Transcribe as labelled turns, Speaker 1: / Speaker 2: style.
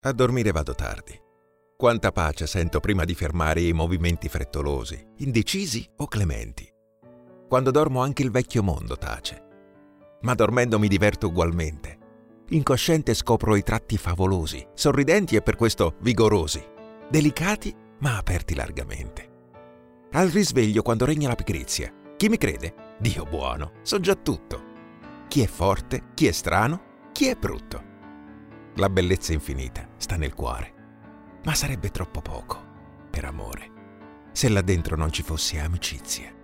Speaker 1: A dormire vado tardi. Quanta pace sento prima di fermare i movimenti frettolosi, indecisi o clementi. Quando dormo anche il vecchio mondo tace. Ma dormendo mi diverto ugualmente. Incosciente scopro i tratti favolosi, sorridenti e per questo vigorosi, delicati ma aperti largamente. Al risveglio, quando regna la pigrizia, chi mi crede? Dio buono, so già tutto. Chi è forte, chi è strano, chi è brutto. La bellezza infinita sta nel cuore. Ma sarebbe troppo poco per amore, se là dentro non ci fosse amicizia.